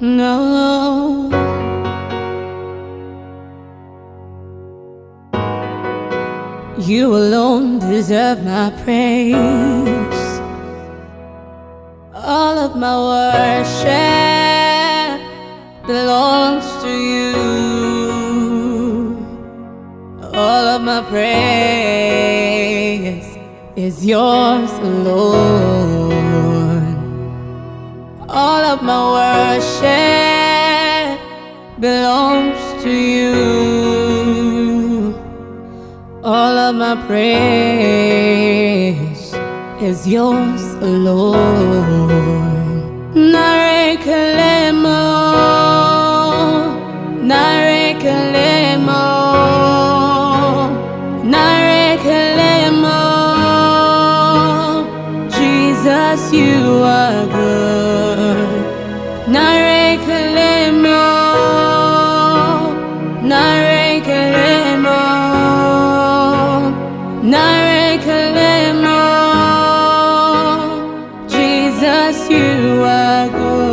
No, you alone deserve my praise. All of my worship belongs to you. All of my praise is yours alone. All of my worship belongs to you. All of my praise is yours alone. Narekelemo, narekelemo, narekelemo. Jesus, you are good. Narekelemo, narekelemo, narekelemo. Jesus, you are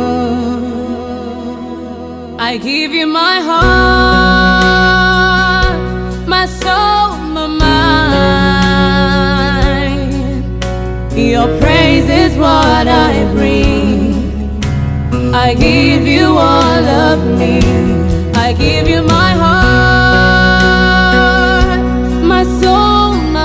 good. I give you my heart, my soul, my mind. Your praise is what I bring. I give you all of me. I give you my heart, my soul, my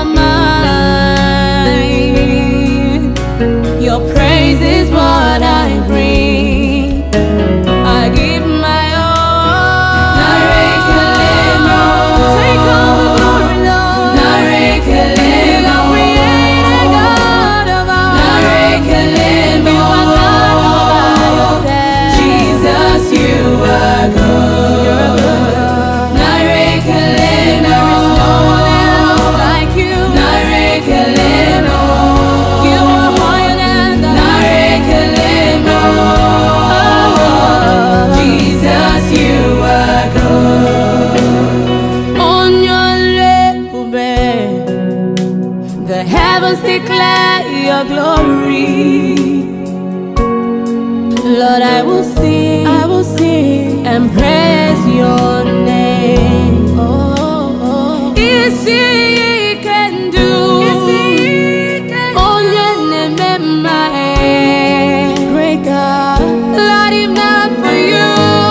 mind. Your praise is what I bring. I give my all. Narekelemo, take all the glory, Lord. Narekelemo, creator God of all. Narekelemo, you are God all by yourself. Jesus, you are good. You're good. Narekelemo, there is no one else like you. Narekelemo, you are higher than the Narekelemo. Jesus, you are good. On your little bed, the heavens declare your glory. Lord, I will sing and praise your name. Oh, yes, He can do. Only name great God. Lord, if not for you,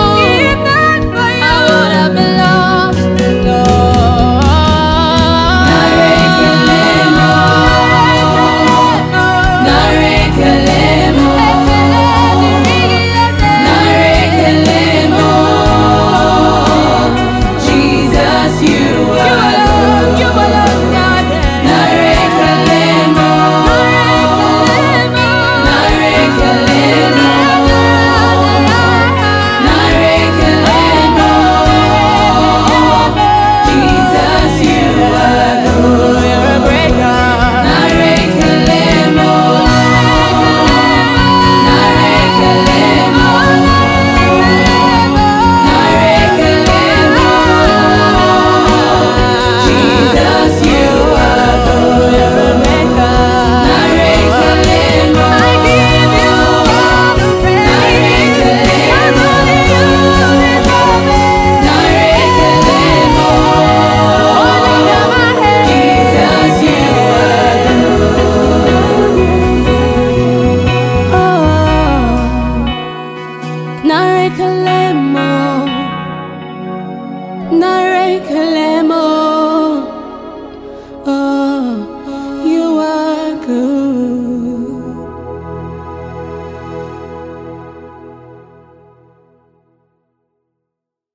I would have been lost, Lord. Narekelemo, narekelemo, narekelemo. Jesus, you are good. You alone, God. Narekelemo, narekelemo, narekelemo. Jesus, you are good. You're a great God. Narekelemo, narekelemo, narekelemo. Jesus, you are good. You're a great God. Narekelemo, I give you all the praise. Only you deserve it. Narekelemo, holding up my head. Jesus, you are good. Oh, narekelemo, narekelemo.